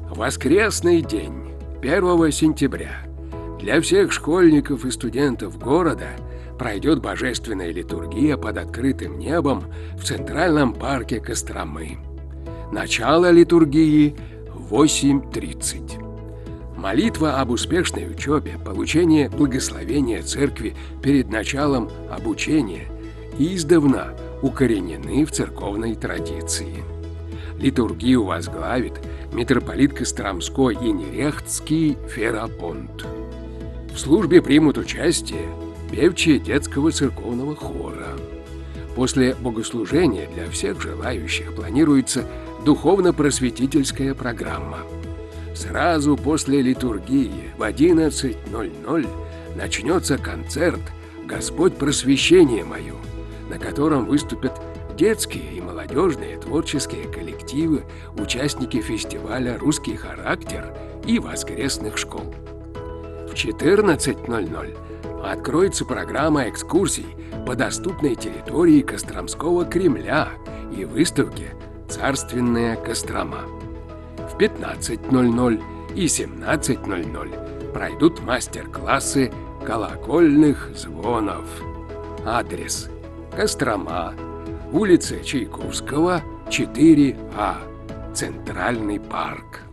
Воскресный день, 1 сентября. Для всех школьников и студентов города пройдет божественная литургия под открытым небом в Центральном парке Костромы. Начало литургии в 8:30. Молитва об успешной учебе, получение благословения церкви перед началом обучения издавна укоренены в церковной традиции. Литургию возглавит митрополит Костромской и Нерехтский Ферапонт. В службе примут участие певчие детского церковного хора. После богослужения для всех желающих планируется духовно-просветительская программа. Сразу после литургии в 11:00 начнется концерт «Господь просвещение мое», на котором выступят детские и молодежные творческие коллективы, участники фестиваля «Русский характер» и воскресных школ. В 14:00 откроется программа экскурсий по доступной территории Костромского Кремля и выставке «Царственная Кострома». В 15:00 и 17:00 пройдут мастер-классы колокольных звонов. Адрес: Кострома, улица Чайковского, 4А, Центральный парк.